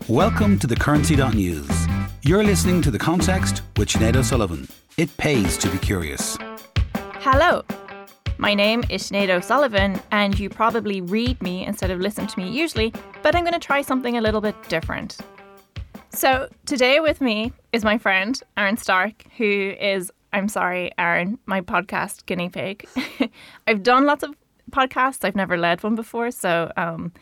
Welcome to the Currency.News. You're listening to The Context with Sinead O'Sullivan. It pays to be curious. Hello, my name is Sinead O'Sullivan, and you probably read me instead of listen to me usually, but I'm going to try something a little bit different. So today with me is my friend Aaron Stark, who is, I'm sorry, Aaron, my podcast guinea pig. I've done lots of podcasts. I've never led one before, so I'm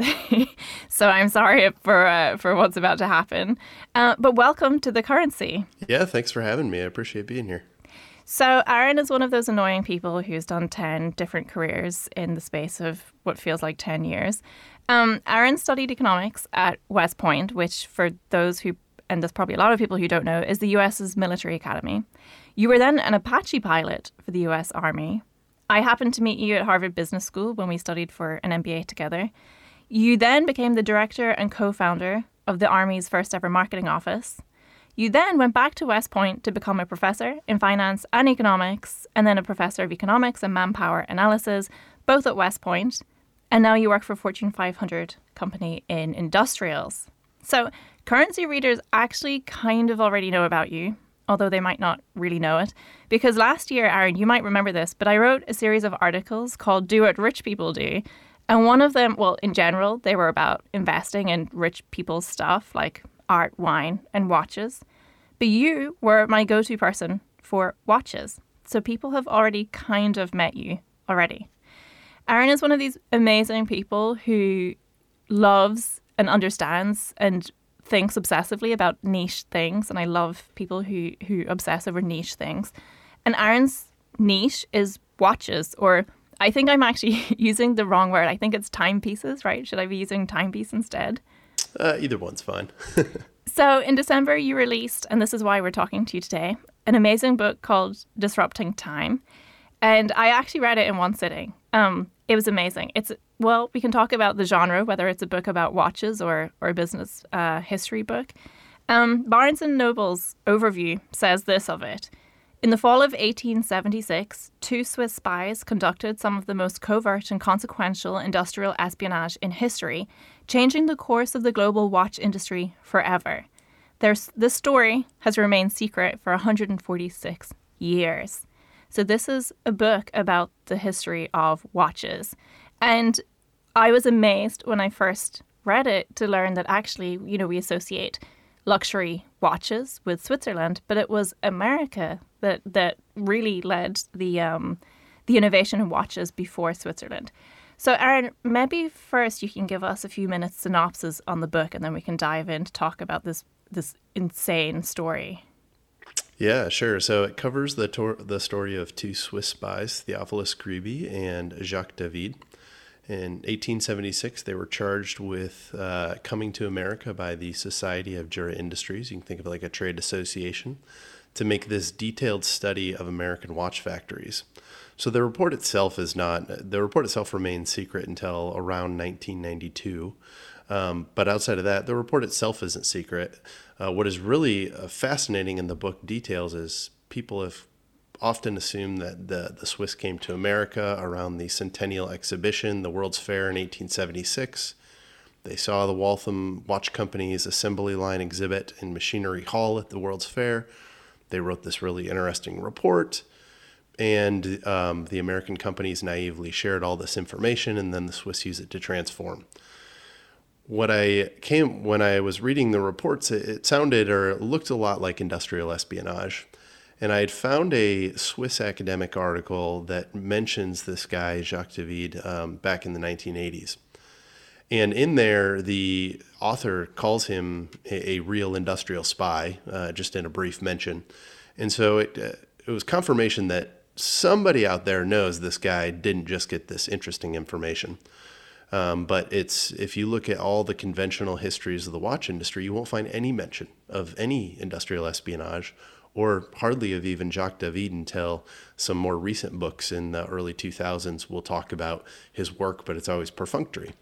sorry for what's about to happen. But welcome to The Currency. Yeah, thanks for having me. I appreciate being here. So Aaron is one of those annoying people who's done 10 different careers in the space of what feels like 10 years. Aaron studied economics at West Point, which for those who, and there's probably a lot of people who don't know, is the US's military academy. You were then an Apache pilot for the US Army. I happened to meet you at Harvard Business School when we studied for an MBA together. You then became the director and co-founder of the Army's first ever marketing office. You then went back to West Point to become a professor in finance and economics, and then a professor of economics and manpower analysis, both at West Point. And now you work for a Fortune 500 company in industrials. So currency readers actually kind of already know about you, although they might not really know it. Because last year, Aaron, you might remember this, but I wrote a series of articles called Do What Rich People Do. And one of them, well, in general, they were about investing in rich people's stuff like art, wine, and watches. But you were my go-to person for watches. So people have already kind of met you already. Aaron is one of these amazing people who loves and understands and thinks obsessively about niche things. And I love people who obsess over niche things. And Aaron's niche is watches, or I think I'm actually using the wrong word. I think it's timepieces, right? Should I be using timepiece instead? Either one's fine. So in December, you released, and this is why we're talking to you today, an amazing book called Disrupting Time. And I actually read it in one sitting. It was amazing. We can talk about the genre, whether it's a book about watches or a business history book. Barnes & Noble's overview says this of it. In the fall of 1876, two Swiss spies conducted some of the most covert and consequential industrial espionage in history, changing the course of the global watch industry forever. This story has remained secret for 146 years. So this is a book about the history of watches. And I was amazed when I first read it to learn that actually, we associate luxury watches with Switzerland, but it was America that really led the innovation in watches before Switzerland. So Aaron, maybe first you can give us a few minutes synopsis on the book, and then we can dive in to talk about this insane story. Yeah, sure. So it covers the story of two Swiss spies, Theophilus Grebe and Jacques David. In 1876, they were charged with coming to America by the Society of Jura Industries. You can think of it like a trade association, to make this detailed study of American watch factories. So the report itself remained secret until around 1992. But outside of that, the report itself isn't secret. What is really fascinating in the book details is people have often assumed that the Swiss came to America around the Centennial Exhibition, the World's Fair in 1876. They saw the Waltham Watch Company's assembly line exhibit in Machinery Hall at the World's Fair. They wrote this really interesting report, and the American companies naively shared all this information, and then the Swiss used it to transform. When I was reading the reports, it sounded or looked a lot like industrial espionage. And I had found a Swiss academic article that mentions this guy, Jacques David, back in the 1980s. And in there, the author calls him a real industrial spy, just in a brief mention. And so it was confirmation that somebody out there knows this guy didn't just get this interesting information. But if you look at all the conventional histories of the watch industry, you won't find any mention of any industrial espionage, or hardly of even Jacques David until some more recent books in the early 2000s will talk about his work, but it's always perfunctory.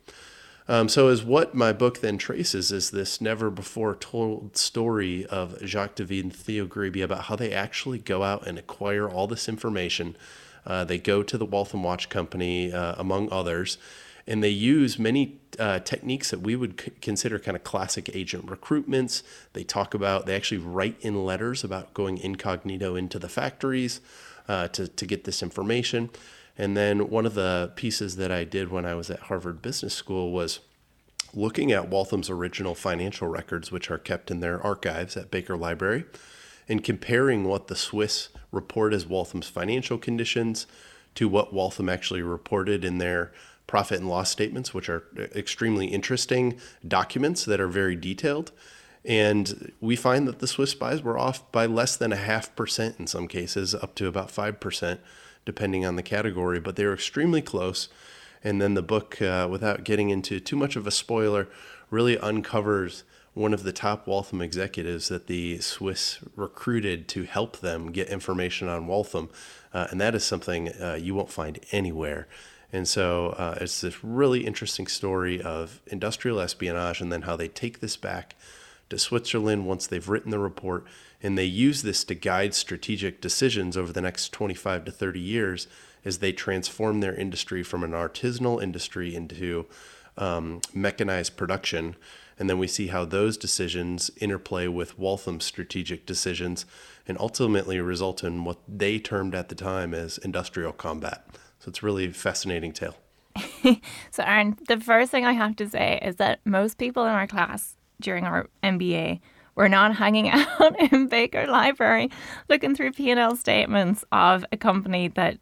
So as what my book then traces is this never before told story of Jacques David and Theo Grebe about how they actually go out and acquire all this information. They go to the Waltham Watch Company, among others, And they use many techniques that we would consider kind of classic agent recruitments. They actually write in letters about going incognito into the factories to get this information. And then one of the pieces that I did when I was at Harvard Business School was looking at Waltham's original financial records, which are kept in their archives at Baker Library, and comparing what the Swiss report as Waltham's financial conditions to what Waltham actually reported in their profit and loss statements, which are extremely interesting documents that are very detailed. And we find that the Swiss spies were off by less than 0.5% in some cases, up to about 5%, depending on the category, but they were extremely close. And then the book, without getting into too much of a spoiler, really uncovers one of the top Waltham executives that the Swiss recruited to help them get information on Waltham. And that is something you won't find anywhere. And so it's this really interesting story of industrial espionage and then how they take this back to Switzerland once they've written the report, and they use this to guide strategic decisions over the next 25 to 30 years as they transform their industry from an artisanal industry into mechanized production. And then we see how those decisions interplay with Waltham's strategic decisions and ultimately result in what they termed at the time as industrial combat. So it's really a fascinating tale. So Aaron, the first thing I have to say is that most people in our class during our MBA were not hanging out in Baker Library looking through P&L statements of a company that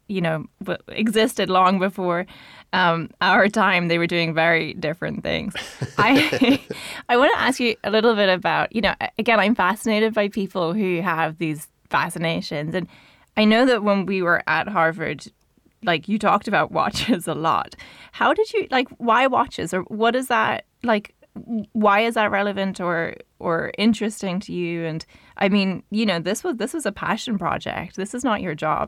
existed long before our time. They were doing very different things. I want to ask you a little bit about, again, I'm fascinated by people who have these fascinations. And I know that when we were at Harvard, you talked about watches a lot. How did you, why watches? Or what is that, why is that relevant or interesting to you? And I mean, this was a passion project. This is not your job.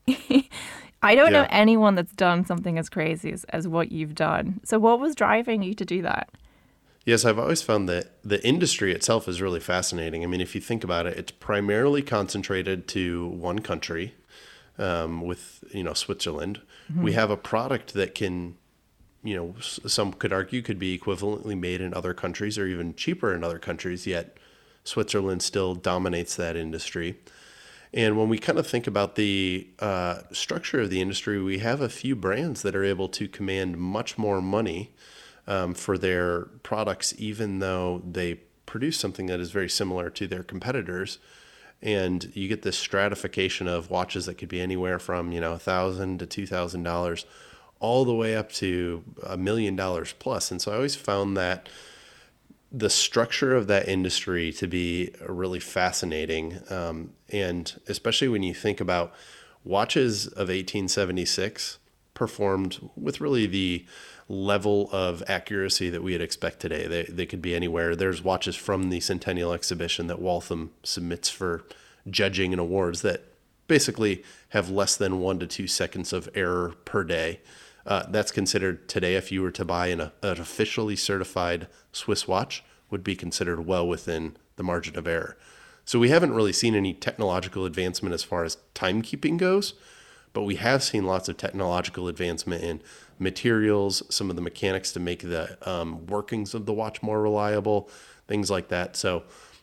I don't know anyone that's done something as crazy as what you've done. So what was driving you to do that? Yes, I've always found that the industry itself is really fascinating. I mean, if you think about it, it's primarily concentrated to one country, with Switzerland. Mm-hmm. We have a product that can, some could argue could be equivalently made in other countries or even cheaper in other countries, yet Switzerland still dominates that industry. And when we kind of think about the structure of the industry, we have a few brands that are able to command much more money for their products, even though they produce something that is very similar to their competitors. And you get this stratification of watches that could be anywhere from, $1,000 to $2,000 all the way up to $1 million plus. And so I always found that the structure of that industry to be really fascinating. And especially when you think about watches of 1876 performed with really the level of accuracy that we'd expect today. They could be anywhere. There's watches from the Centennial Exhibition that Waltham submits for judging and awards that basically have less than 1 to 2 seconds of error per day. That's considered today, if you were to buy an officially certified Swiss watch, would be considered well within the margin of error. So we haven't really seen any technological advancement as far as timekeeping goes, but we have seen lots of technological advancement in materials, some of the mechanics to make the workings of the watch more reliable, things like that. So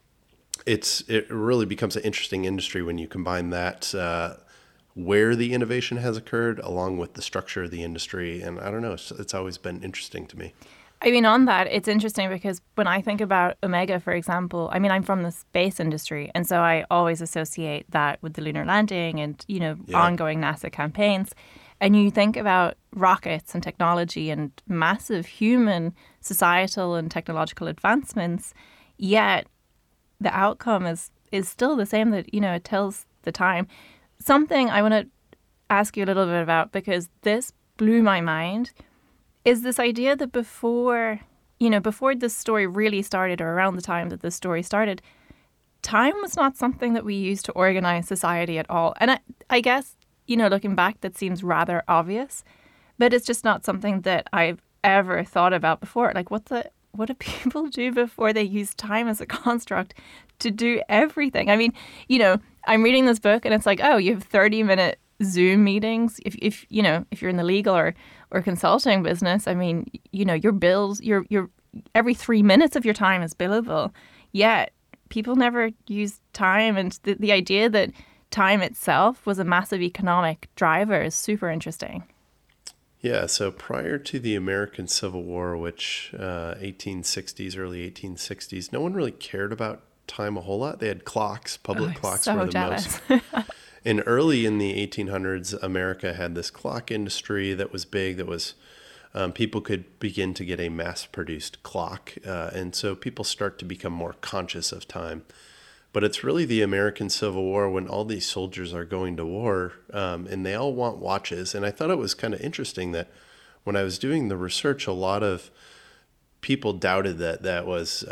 it really becomes an interesting industry when you combine that where the innovation has occurred along with the structure of the industry. And I don't know, it's always been interesting to me. I mean, on that, it's interesting because when I think about Omega, for example, I mean, I'm from the space industry. And so I always associate that with the lunar landing and, ongoing NASA campaigns. And you think about rockets and technology and massive human, societal and technological advancements, yet the outcome is still the same, that, it tells the time. Something I want to ask you a little bit about, because this blew my mind, is this idea that before this story really started, or around the time that this story started, time was not something that we used to organize society at all. And I guess, looking back, that seems rather obvious, but it's just not something that I've ever thought about before. Like, what do people do before they use time as a construct to do everything? I mean, I'm reading this book and it's like, oh, you have 30-minute Zoom meetings if you're in the legal or or consulting business, I mean, you know, your bills, your every 3 minutes of your time is billable. Yet people never use time, and the idea that time itself was a massive economic driver is super interesting. Yeah, so prior to the American Civil War, which 1860s, early 1860s, no one really cared about time a whole lot. They had clocks, public clocks so were the jealous. most. And early in the 1800s, America had this clock industry that was big, that was people could begin to get a mass-produced clock. And so people start to become more conscious of time. But it's really the American Civil War when all these soldiers are going to war and they all want watches. And I thought it was kind of interesting that when I was doing the research, a lot of people doubted that was,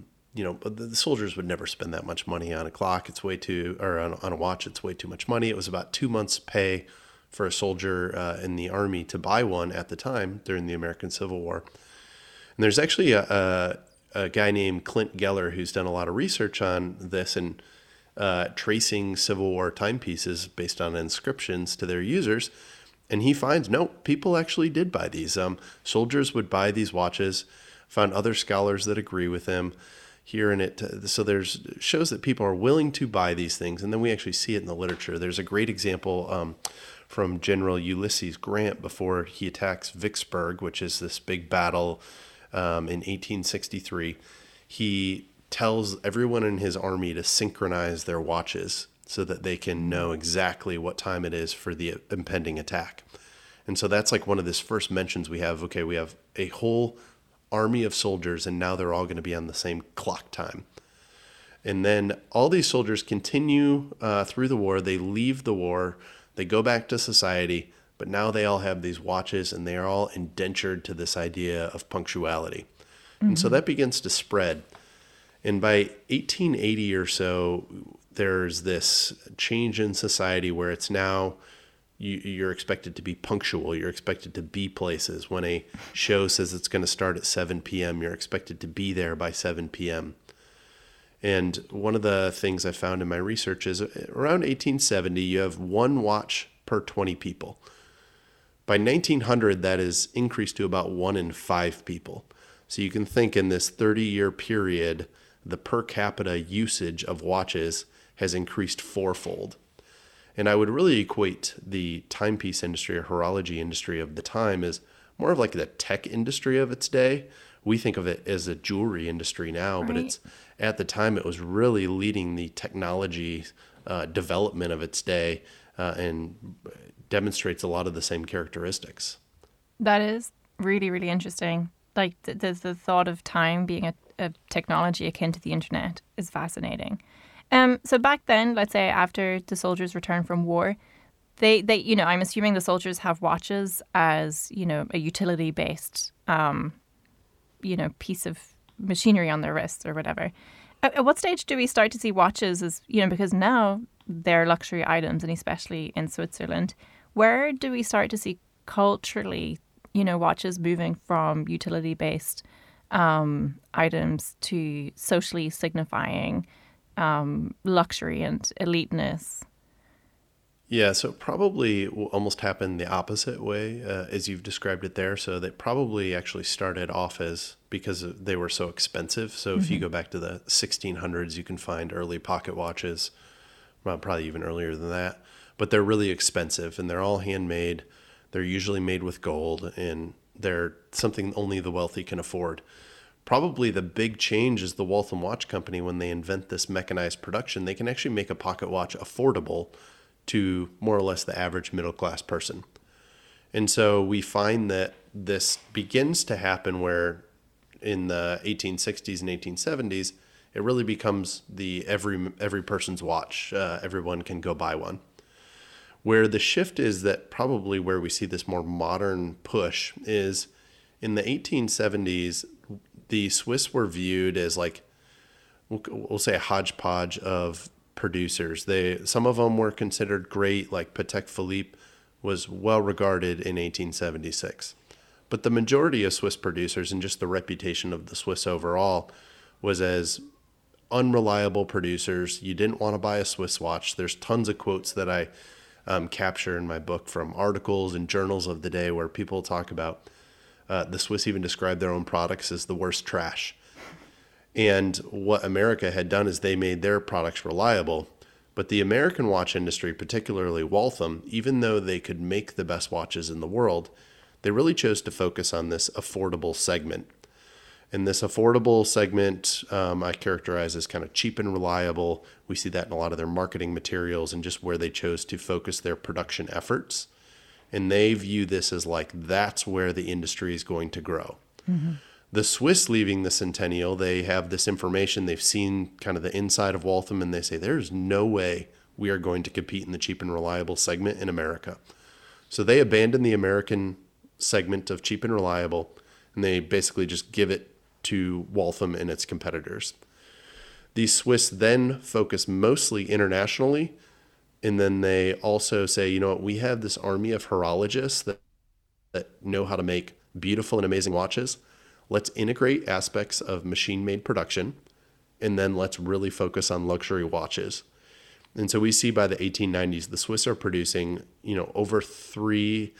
the soldiers would never spend that much money on a clock. It's way too, or on a watch, it's way too much money. It was about 2 months' pay for a soldier in the army to buy one at the time during the American Civil War. And there's actually a guy named Clint Geller who's done a lot of research on this and tracing Civil War timepieces based on inscriptions to their users. And he finds, no, people actually did buy these. Soldiers would buy these watches, found other scholars that agree with him here in it. So there's shows that people are willing to buy these things. And then we actually see it in the literature. There's a great example from General Ulysses Grant before he attacks Vicksburg, which is this big battle in 1863. He tells everyone in his army to synchronize their watches so that they can know exactly what time it is for the impending attack. And so that's like one of his first mentions we have. Okay, we have a whole army of soldiers, and now they're all going to be on the same clock time. And then all these soldiers continue through the war. They leave the war. They go back to society, but now they all have these watches, and they are all indentured to this idea of punctuality. Mm-hmm. And so that begins to spread. And by 1880 or so, there's this change in society where it's now you're expected to be punctual. You're expected to be places. When a show says it's going to start at 7 p.m., you're expected to be there by 7 p.m. And one of the things I found in my research is around 1870, you have one watch per 20 people. By 1900, that is increased to about 1 in 5 people. So you can think in this 30-year period, the per capita usage of watches has increased fourfold. And I would really equate the timepiece industry or horology industry of the time as more of like the tech industry of its day. We think of it as a jewelry industry now, right. But it's at the time it was really leading the technology development of its day and demonstrates a lot of the same characteristics. That is really, really interesting. Like the thought of time being a technology akin to the internet is fascinating. So back then, let's say after the soldiers return from war, they I'm assuming the soldiers have watches as, a utility-based, piece of machinery on their wrists or whatever. At what stage do we start to see watches as, because now they're luxury items, and especially in Switzerland, where do we start to see culturally, watches moving from utility-based items to socially signifying luxury and eliteness? Yeah, so it probably will almost happen the opposite way as you've described it there. So they probably actually started off as because they were so expensive. So if you go back to the 1600s, you can find early pocket watches, well, probably even earlier than that. But they're really expensive, and they're all handmade. They're usually made with gold, and they're something only the wealthy can afford. Probably the big change is the Waltham Watch Company. When they invent this mechanized production, they can actually make a pocket watch affordable to more or less the average middle-class person. And so we find that this begins to happen where in the 1860s and 1870s, it really becomes the every person's watch. Everyone can go buy one. Where the shift is that probably where we see this more modern push is in the 1870s, the Swiss were viewed as like, we'll say a hodgepodge of producers. Some of them were considered great, like Patek Philippe was well regarded in 1876. But the majority of Swiss producers, and just the reputation of the Swiss overall, was as unreliable producers. You didn't want to buy a Swiss watch. There's tons of quotes that I capture in my book from articles and journals of the day where people talk about the Swiss even describe their own products as the worst trash. And what America had done is they made their products reliable. But the American watch industry, particularly Waltham, even though they could make the best watches in the world, they really chose to focus on this affordable segment. And this affordable segment, I characterize as kind of cheap and reliable. We see that in a lot of their marketing materials and just where they chose to focus their production efforts. And they view this as like, that's where the industry is going to grow. Mm-hmm. The Swiss leaving the Centennial, they have this information. They've seen kind of the inside of Waltham, and they say, there's no way we are going to compete in the cheap and reliable segment in America. So they abandon the American segment of cheap and reliable, and they basically just give it to Waltham and its competitors. The Swiss then focus mostly internationally, and then they also say, you know what, we have this army of horologists that know how to make beautiful and amazing watches. Let's integrate aspects of machine-made production, and then let's really focus on luxury watches. And so we see by the 1890s, the Swiss are producing, over 3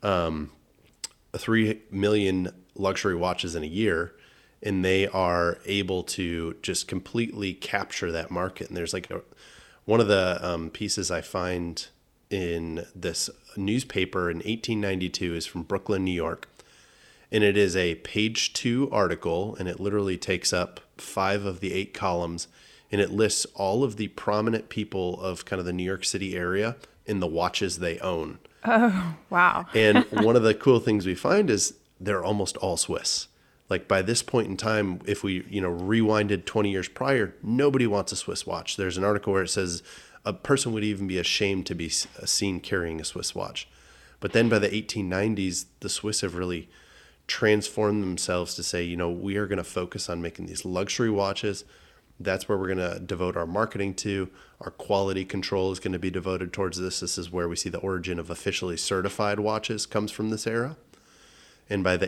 million luxury watches in a year, and they are able to just completely capture that market. And there's one of the pieces I find in this newspaper in 1892 is from Brooklyn, New York. And it is a page 2 article, and it literally takes up 5 of the 8 columns, and it lists all of the prominent people of kind of the New York City area in the watches they own. Oh, wow. And one of the cool things we find is they're almost all Swiss. Like by this point in time, if we, rewinded 20 years prior, nobody wants a Swiss watch. There's an article where it says a person would even be ashamed to be seen carrying a Swiss watch. But then by the 1890s, the Swiss have really transform themselves to say, we are going to focus on making these luxury watches. That's where we're going to devote our marketing to. Our quality control is going to be devoted towards this. This is where we see the origin of officially certified watches comes from this era. And by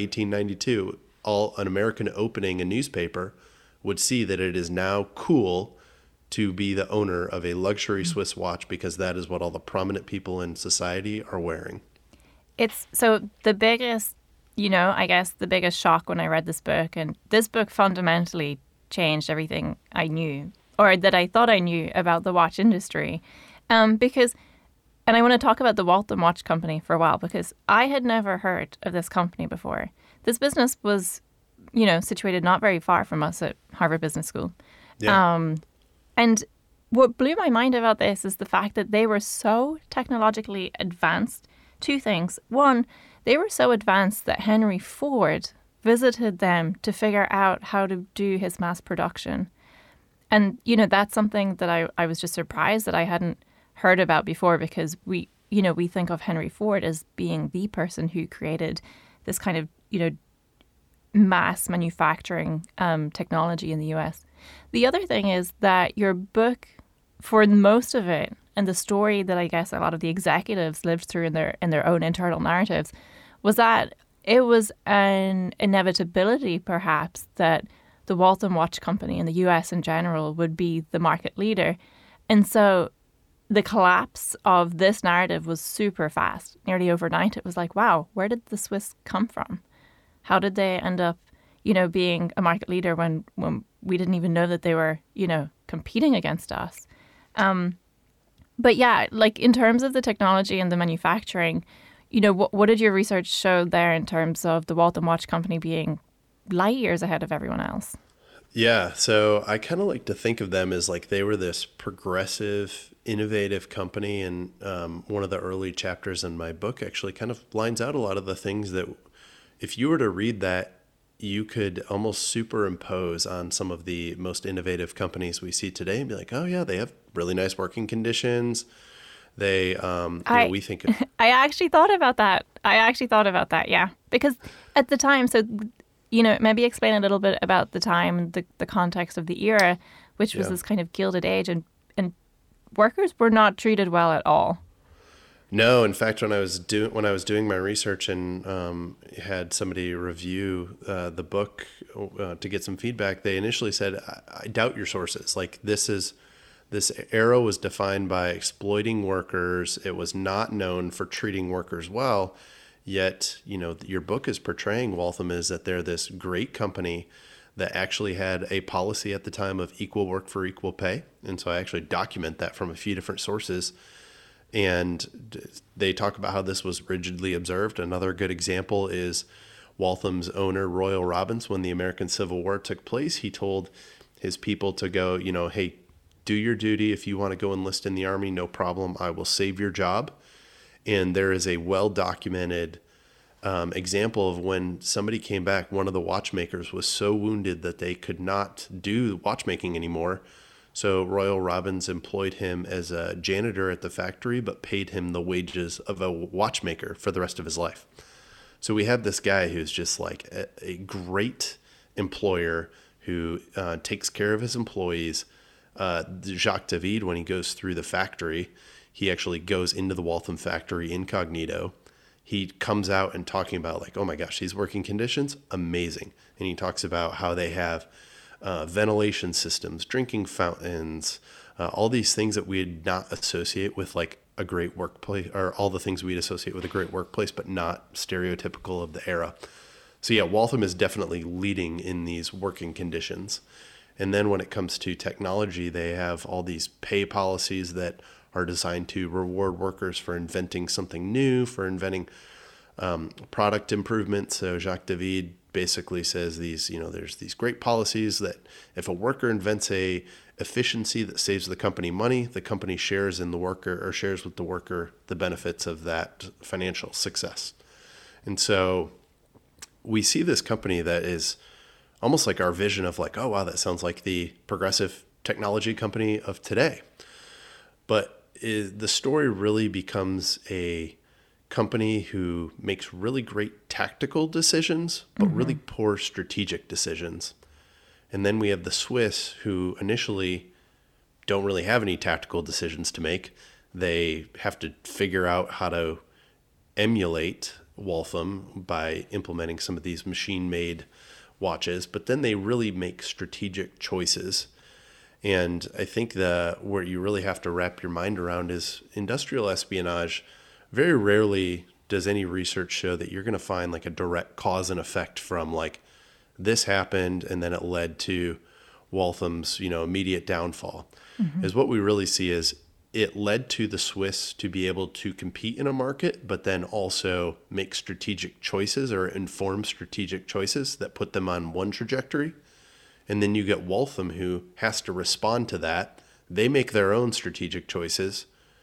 1892, an American opening a newspaper would see that it is now cool to be the owner of a luxury Swiss watch because that is what all the prominent people in society are wearing. It's so the biggest I guess the biggest shock when I read this book, and this book fundamentally changed everything I knew, or that I thought I knew about the watch industry. Because I want to talk about the Waltham Watch Company for a while, because I had never heard of this company before. This business was, situated not very far from us at Harvard Business School. Yeah. And what blew my mind about this is the fact that they were so technologically advanced. 2 things. One, they were so advanced that Henry Ford visited them to figure out how to do his mass production. And, that's something that I was just surprised that I hadn't heard about before, because we think of Henry Ford as being the person who created this kind of, mass manufacturing technology in the US. The other thing is that your book, for most of it, and the story that I guess a lot of the executives lived through in their own internal narratives, was that it was an inevitability, perhaps, that the Waltham Watch Company and the US in general would be the market leader. And so the collapse of this narrative was super fast. Nearly overnight, it was like, wow, where did the Swiss come from? How did they end up, being a market leader when we didn't even know that they were, competing against us? But yeah, in terms of the technology and the manufacturing, what did your research show there in terms of the Waltham Watch Company being light years ahead of everyone else? Yeah, so I kind of like to think of them as they were this progressive, innovative company. And one of the early chapters in my book actually kind of lines out a lot of the things that if you were to read that, you could almost superimpose on some of the most innovative companies we see today and be like, oh yeah, they have really nice working conditions. They, we think. I actually thought about that. Yeah. Because at the time, so, maybe explain a little bit about the time, the context of the era, which was this kind of Gilded Age, and workers were not treated well at all. No, in fact, when I was doing my research and had somebody review the book to get some feedback, they initially said, "I doubt your sources. This is This era was defined by exploiting workers. It was not known for treating workers well. Yet, your book is portraying Waltham as that they're this great company that actually had a policy at the time of equal work for equal pay. And so I actually document that from a few different sources. And they talk about how this was rigidly observed. Another good example is Waltham's owner, Royal Robbins. When the American Civil War took place, he told his people to go, hey, do your duty. If you want to go enlist in the army, no problem. I will save your job. And there is a well-documented example of when somebody came back, one of the watchmakers was so wounded that they could not do watchmaking anymore. So Royal Robbins employed him as a janitor at the factory, but paid him the wages of a watchmaker for the rest of his life. So we have this guy who's just like a great employer who takes care of his employees. Jacques David, when he goes through the factory, he actually goes into the Waltham factory incognito. He comes out and talking about like, oh my gosh, these working conditions, amazing. And he talks about how they have ventilation systems, drinking fountains, all these things that we'd not associate with like a great workplace, or all the things we'd associate with a great workplace, but not stereotypical of the era. So yeah, Waltham is definitely leading in these working conditions. And then when it comes to technology, they have all these pay policies that are designed to reward workers for inventing something new, for inventing product improvements. So Jacques David basically says there's these great policies that if a worker invents a efficiency that saves the company money, the company shares in the worker, or shares with the worker the benefits of that financial success. And so we see this company that is almost like our vision of like, oh wow, that sounds like the progressive technology company of today. But the story really becomes a company who makes really great tactical decisions, but really poor strategic decisions. And then we have the Swiss, who initially don't really have any tactical decisions to make. They have to figure out how to emulate Waltham by implementing some of these machine-made watches, but then they really make strategic choices. And I think where you really have to wrap your mind around is industrial espionage. Very rarely does any research show that you're going to find like a direct cause and effect from like this happened and then it led to Waltham's, immediate downfall. Is what we really see is it led to the Swiss to be able to compete in a market, but then also make strategic choices or inform strategic choices that put them on one trajectory. And then you get Waltham, who has to respond to that. They make their own strategic choices,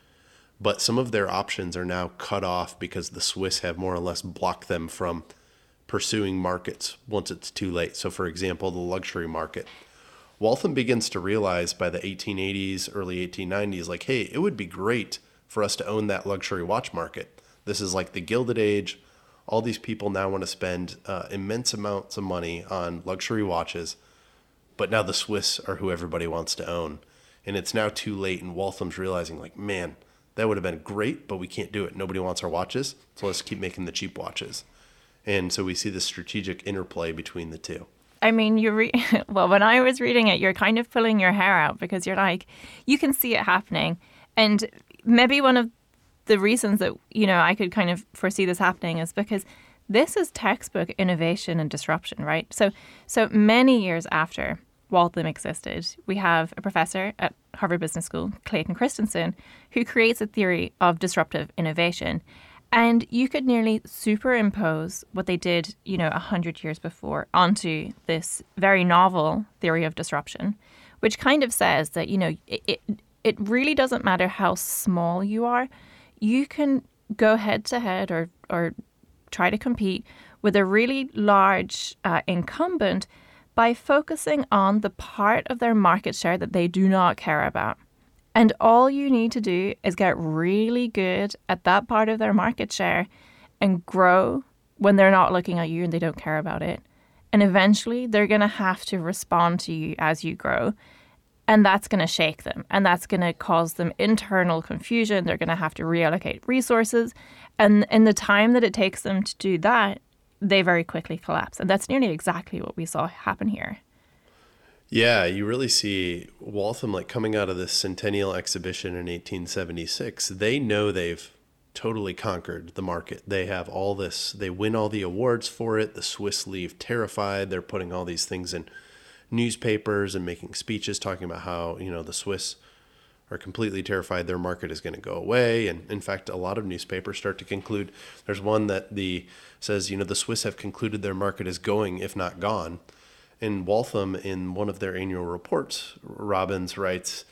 but some of their options are now cut off because the Swiss have more or less blocked them from pursuing markets once it's too late. So for example, the luxury market. Waltham begins to realize by the 1880s, early 1890s, like, hey, it would be great for us to own that luxury watch market. This is like the Gilded Age. All these people now want to spend immense amounts of money on luxury watches. But now the Swiss are who everybody wants to own. And it's now too late, and Waltham's realizing, like, man, that would have been great, but we can't do it. Nobody wants our watches, so let's keep making the cheap watches. And so we see this strategic interplay between the two. I mean, well, when I was reading it, you're kind of pulling your hair out because you're like, you can see it happening. And maybe one of the reasons that, I could kind of foresee this happening is because this is textbook innovation and disruption, right? So many years after Waltham existed, we have a professor at Harvard Business School, Clayton Christensen, who creates a theory of disruptive innovation. And you could nearly superimpose what they did, 100 years before onto this very novel theory of disruption, which kind of says that, it really doesn't matter how small you are. You can go head to head or try to compete with a really large incumbent by focusing on the part of their market share that they do not care about. And all you need to do is get really good at that part of their market share and grow when they're not looking at you and they don't care about it. And eventually they're going to have to respond to you as you grow. And that's going to shake them. And that's going to cause them internal confusion. They're going to have to reallocate resources. And in the time that it takes them to do that, they very quickly collapse. And that's nearly exactly what we saw happen here. Yeah, you really see Waltham like coming out of this Centennial Exhibition in 1876. They know they've totally conquered the market. They have all this, they win all the awards for it. The Swiss leave terrified. They're putting all these things in newspapers and making speeches talking about how, the Swiss are completely terrified their market is going to go away. And in fact, a lot of newspapers start to conclude, there's one that says, the Swiss have concluded their market is going, if not gone. In Waltham, in one of their annual reports, Robbins writes,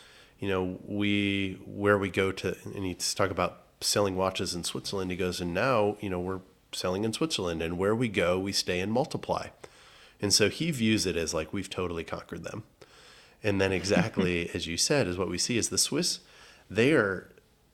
where we go to, and he's talking about selling watches in Switzerland. He goes, and now, we're selling in Switzerland, and where we go, we stay and multiply. And so he views it as like we've totally conquered them. And then exactly as you said, is what we see is the Swiss, they are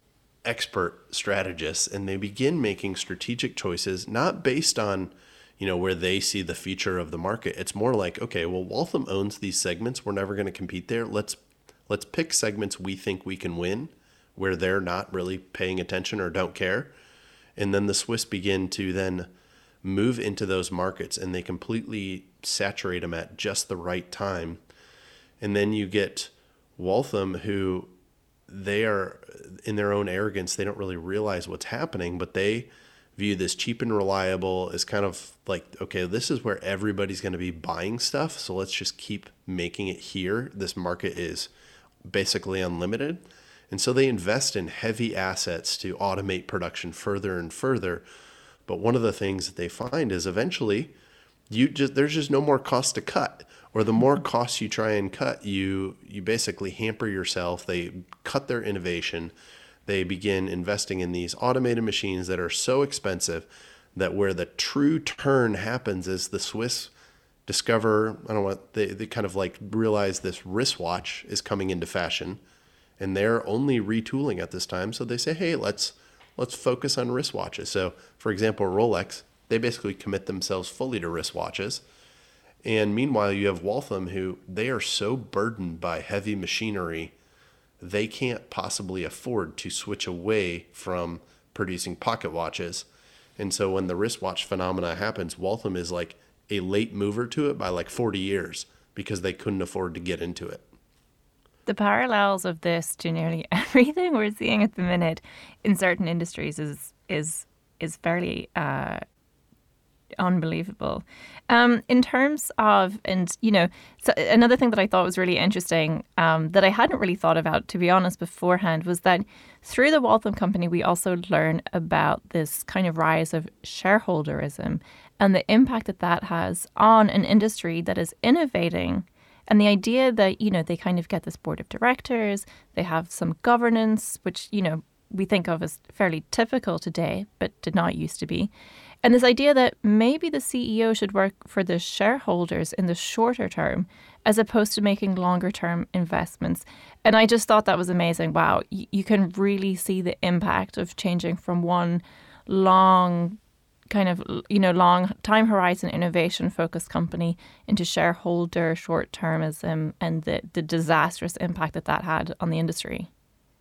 expert strategists, and they begin making strategic choices, not based on, where they see the future of the market. It's more like, okay, well, Waltham owns these segments. We're never going to compete there. Let's pick segments we think we can win, where they're not really paying attention or don't care. And then the Swiss begin to then move into those markets, and they completely saturate them at just the right time. And then you get Waltham, who they are, in their own arrogance, they don't really realize what's happening, but they view this cheap and reliable as kind of like, okay, this is where everybody's going to be buying stuff, so let's just keep making it here. This market is basically unlimited. And so they invest in heavy assets to automate production further and further. But one of the things that they find is eventually there's just no more cost to cut. Or the more costs you try and cut, you basically hamper yourself. They cut their innovation. They begin investing in these automated machines that are so expensive that where the true turn happens is the Swiss discover, they kind of like realize this wristwatch is coming into fashion, and they're only retooling at this time. So they say, hey, let's focus on wristwatches. So for example, Rolex, they basically commit themselves fully to wristwatches. And meanwhile, you have Waltham, who they are so burdened by heavy machinery, they can't possibly afford to switch away from producing pocket watches. And so when the wristwatch phenomena happens, Waltham is like a late mover to it by like 40 years because they couldn't afford to get into it. The parallels of this to nearly everything we're seeing at the minute in certain industries is fairly unbelievable. In terms of, so another thing that I thought was really interesting that I hadn't really thought about, to be honest, beforehand, was that through the Waltham Company, we also learn about this kind of rise of shareholderism and the impact that has on an industry that is innovating. And the idea that, they kind of get this board of directors, they have some governance, which, we think of as fairly typical today, but did not used to be. And this idea that maybe the CEO should work for the shareholders in the shorter term, as opposed to making longer term investments. And I just thought that was amazing. Wow, you can really see the impact of changing from one long kind of, long time horizon innovation focused company into shareholder short termism and the disastrous impact that had on the industry.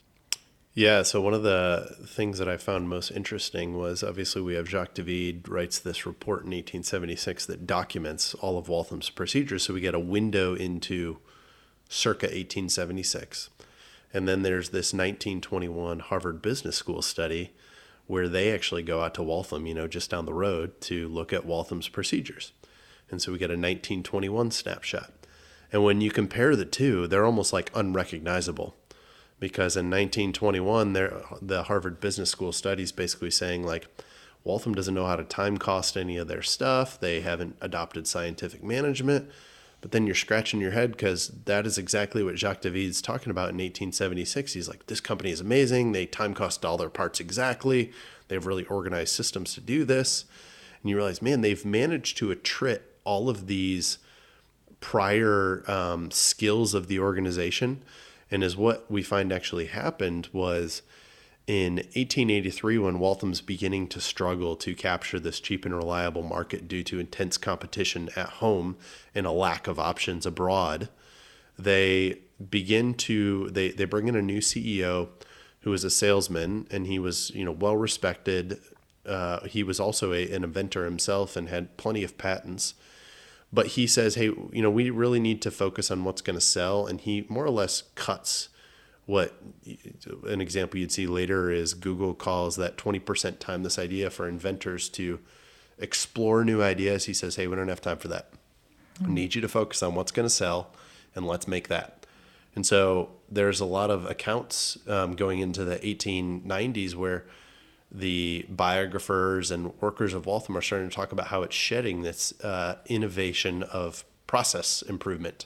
Yeah, so one of the things that I found most interesting was obviously we have Jacques David writes this report in 1876 that documents all of Waltham's procedures. So we get a window into circa 1876. And then there's this 1921 Harvard Business School study where they actually go out to Waltham, just down the road to look at Waltham's procedures. And so we get a 1921 snapshot. And when you compare the two, they're almost like unrecognizable. Because in 1921, the Harvard Business School study is basically saying like, Waltham doesn't know how to time cost any of their stuff. They haven't adopted scientific management. But then you're scratching your head because that is exactly what Jacques David's talking about in 1876. He's like, this company is amazing. They time cost all their parts exactly. They have really organized systems to do this. And you realize, man, they've managed to attrit all of these prior skills of the organization. And as what we find actually happened was in 1883, when Waltham's beginning to struggle to capture this cheap and reliable market due to intense competition at home and a lack of options abroad, they bring in a new CEO who was a salesman, and he was, well respected. He was also an inventor himself and had plenty of patents. But he says, hey, we really need to focus on what's going to sell. And he more or less cuts what an example you'd see later is Google calls that 20% time this idea for inventors to explore new ideas. He says, hey, we don't have time for that. I need you to focus on what's going to sell, and let's make that. And so there's a lot of accounts going into the 1890s where the biographers and workers of Waltham are starting to talk about how it's shedding this innovation of process improvement.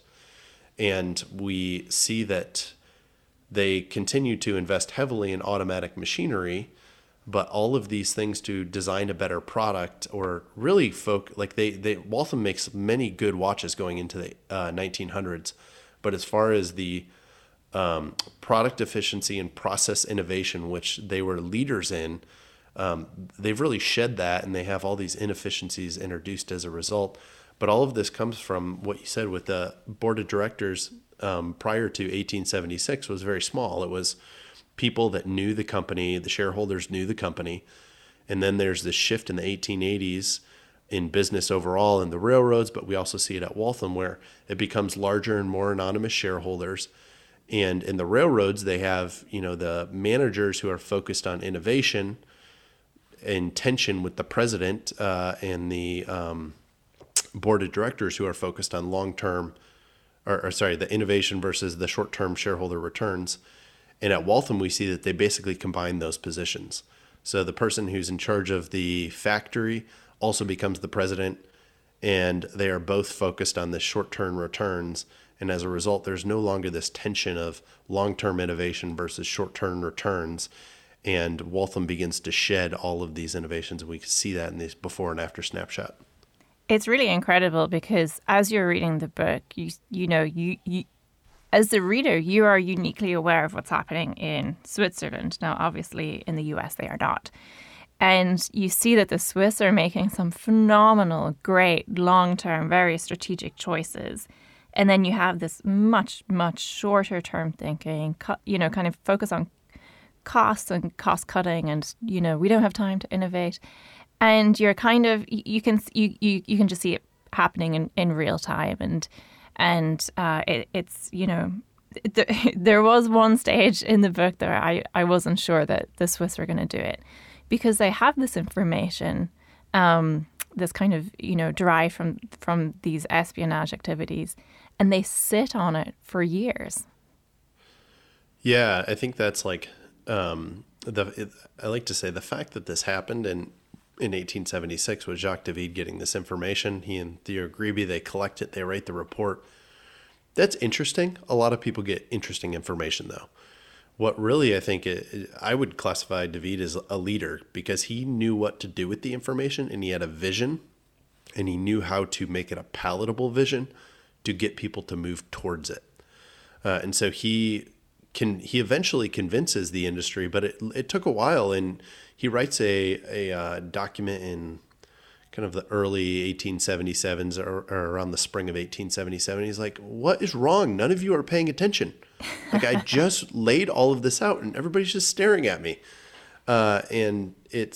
And we see that they continue to invest heavily in automatic machinery, but all of these things to design a better product or really Waltham makes many good watches going into the 1900s. But as far as the product efficiency and process innovation, which they were leaders in, they've really shed that, and they have all these inefficiencies introduced as a result. But all of this comes from what you said with the board of directors prior to 1876 was very small. It was people that knew the company, the shareholders knew the company. And then there's this shift in the 1880s in business overall in the railroads, but we also see it at Waltham where it becomes larger and more anonymous shareholders. And in the railroads, they have, the managers who are focused on innovation in tension with the president and the board of directors who are focused on long-term, the innovation versus the short-term shareholder returns. And at Waltham, we see that they basically combine those positions. So the person who's in charge of the factory also becomes the president, and they are both focused on the short-term returns. And as a result, there's no longer this tension of long-term innovation versus short-term returns. And Waltham begins to shed all of these innovations. And we can see that in this before and after snapshot. It's really incredible because as you're reading the book, you as the reader, you are uniquely aware of what's happening in Switzerland. Now, obviously, in the US, they are not. And you see that the Swiss are making some phenomenal, great, long-term, very strategic choices. And then you have this much, much shorter-term thinking, kind of focus on costs and cost cutting, and we don't have time to innovate. And you're kind of you can just see it happening in real time, and it's there was one stage in the book that I wasn't sure that the Swiss were going to do it because they have this information, this kind of derived from these espionage activities, and they sit on it for years. Yeah, I think that's like I like to say the fact that this happened in 1876 was Jacques David getting this information. He and Theo Grebe, they collect it, they write the report. That's interesting. A lot of people get interesting information, though. What really I think I would classify David as a leader because he knew what to do with the information, and he had a vision, and he knew how to make it a palatable vision to get people to move towards it. And so he eventually convinces the industry, but it took a while, and he writes a document in kind of the early 1877s or around the spring of 1877. He's like, what is wrong? None of you are paying attention. Like, I just laid all of this out and everybody's just staring at me. And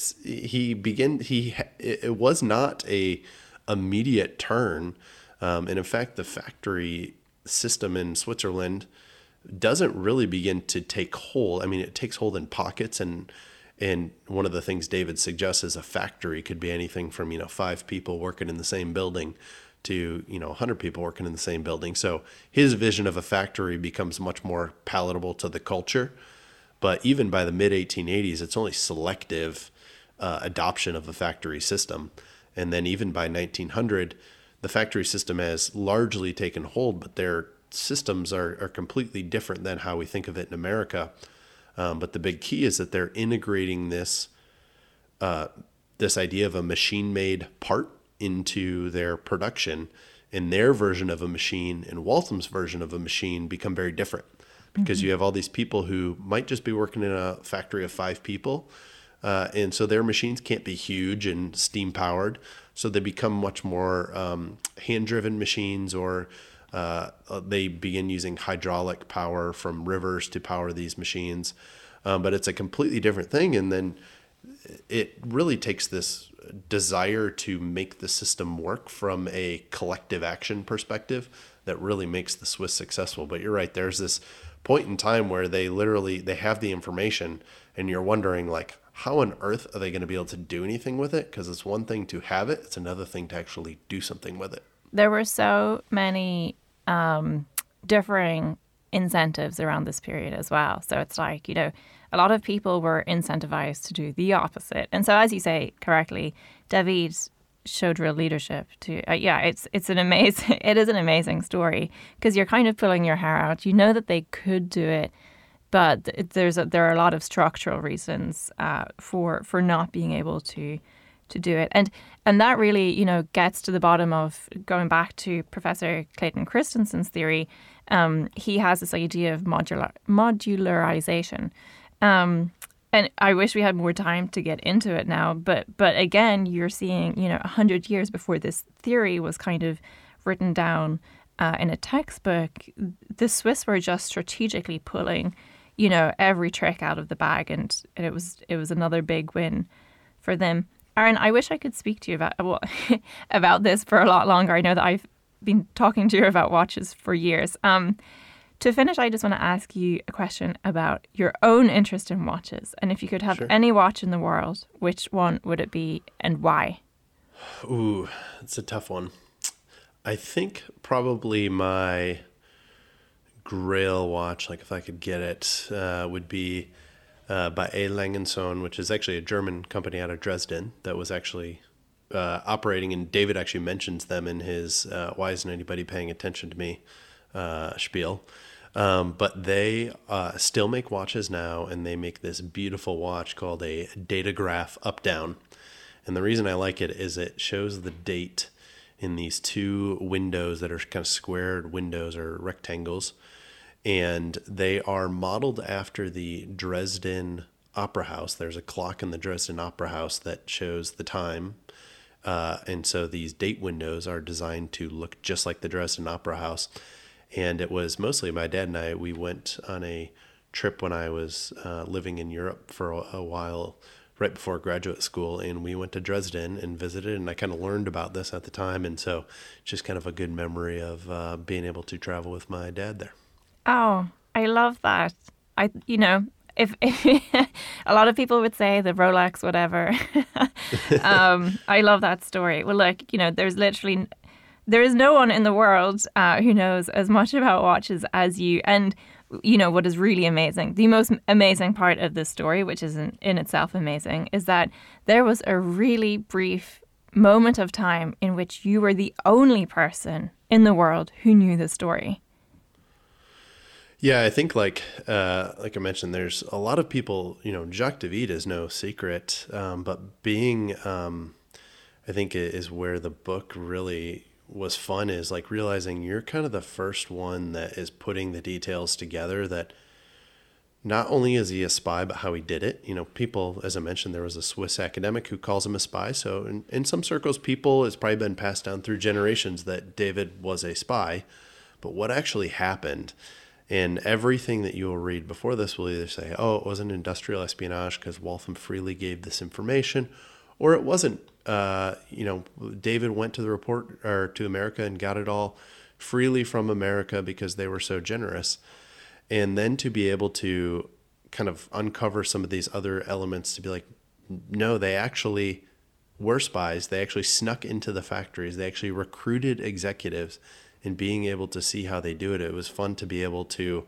it was not a immediate turn. And in fact, the factory system in Switzerland doesn't really begin to take hold. I mean, it takes hold in pockets, and one of the things David suggests is a factory could be anything from 5 people working in the same building to 100 people working in the same building. So his vision of a factory becomes much more palatable to the culture. But even by the mid 1880s, it's only selective adoption of a factory system. And then even by 1900, the factory system has largely taken hold, but their systems are completely different than how we think of it in America. But the big key is that they're integrating this idea of a machine-made part into their production, and their version of a machine and Waltham's version of a machine become very different because you have all these people who might just be working in a factory of 5 people. And so their machines can't be huge and steam powered. So they become much more hand-driven machines, or they begin using hydraulic power from rivers to power these machines. But it's a completely different thing. And then it really takes this desire to make the system work from a collective action perspective that really makes the Swiss successful. But you're right, there's this point in time where they have the information, and you're wondering, like, how on earth are they going to be able to do anything with it? Because it's one thing to have it, it's another thing to actually do something with it. There were so many differing incentives around this period as well. So it's like, a lot of people were incentivized to do the opposite. And so, as you say correctly, David showed real leadership to, it is an amazing story, because you're kind of pulling your hair out. You know that they could do it, but there are a lot of structural reasons for not being able to do it. And that really, gets to the bottom of, going back to Professor Clayton Christensen's theory. He has this idea of modularization. And I wish we had more time to get into it now. But again, you're seeing, 100 years before this theory was kind of written down in a textbook, the Swiss were just strategically pulling, every trick out of the bag. And it was another big win for them. Aaron, I wish I could speak to you about this for a lot longer. I know that I've been talking to you about watches for years. To finish, I just want to ask you a question about your own interest in watches. And if you could have any watch in the world, which one would it be and why? Ooh, it's a tough one. I think probably my Grail watch, like if I could get it, would be by A. Lange & Söhne, which is actually a German company out of Dresden that was actually operating, and David actually mentions them in his Why Isn't Anybody Paying Attention to Me spiel. But they still make watches now, and they make this beautiful watch called a Datograph up-down. And the reason I like it is it shows the date in these two windows that are kind of squared windows or rectangles. And they are modeled after the Dresden Opera House. There's a clock in the Dresden Opera House that shows the time. And so these date windows are designed to look just like the Dresden Opera House. And it was mostly my dad and I, we went on a trip when I was living in Europe for a while right before graduate school. And we went to Dresden and visited, and I kind of learned about this at the time. And so just kind of a good memory of being able to travel with my dad there. Oh, I love that. If a lot of people would say the Rolex, whatever. I love that story. Well, look, there is no one in the world who knows as much about watches as you. And, what is really amazing, the most amazing part of this story, which is in itself amazing, is that there was a really brief moment of time in which you were the only person in the world who knew the story. Yeah, I think like I mentioned, there's a lot of people, Jacques David is no secret, but being, I think is where the book really was fun, is like realizing you're kind of the first one that is putting the details together, that not only is he a spy, but how he did it. People, as I mentioned, there was a Swiss academic who calls him a spy. So in some circles, it's probably been passed down through generations that David was a spy, but what actually happened. And everything that you will read before this will either say, oh, it wasn't industrial espionage because Waltham freely gave this information, or it wasn't. David went to the report or to America and got it all freely from America because they were so generous. And then to be able to kind of uncover some of these other elements, to be like, no, they actually were spies. They actually snuck into the factories. They actually recruited executives. And being able to see how they do it, it was fun to be able to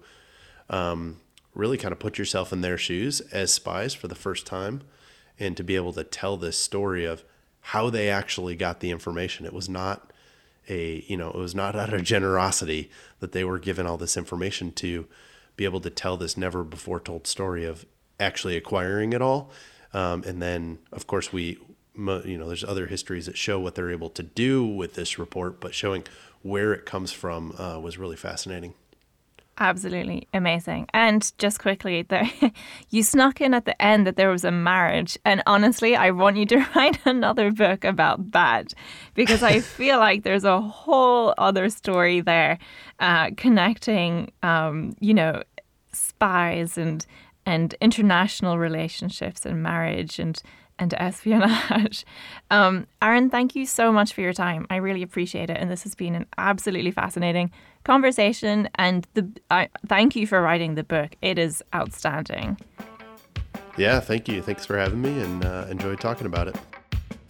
really kind of put yourself in their shoes as spies for the first time, and to be able to tell this story of how they actually got the information. It was not it was not out of generosity that they were given all this information to be able to tell this never before told story of actually acquiring it all. And then, of course, there's other histories that show what they're able to do with this report, but showing where it comes from was really fascinating. Absolutely amazing. And just quickly, you snuck in at the end that there was a marriage. And honestly, I want you to write another book about that, because I feel like there's a whole other story there connecting, spies and and international relationships and marriage and espionage. Aaron, thank you so much for your time. I really appreciate it. And this has been an absolutely fascinating conversation. And thank you for writing the book. It is outstanding. Yeah, thank you. Thanks for having me, and enjoyed talking about it.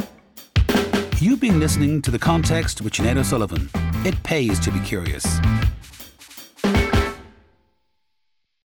You've been listening to The Context with Sinead O'Sullivan. It pays to be curious.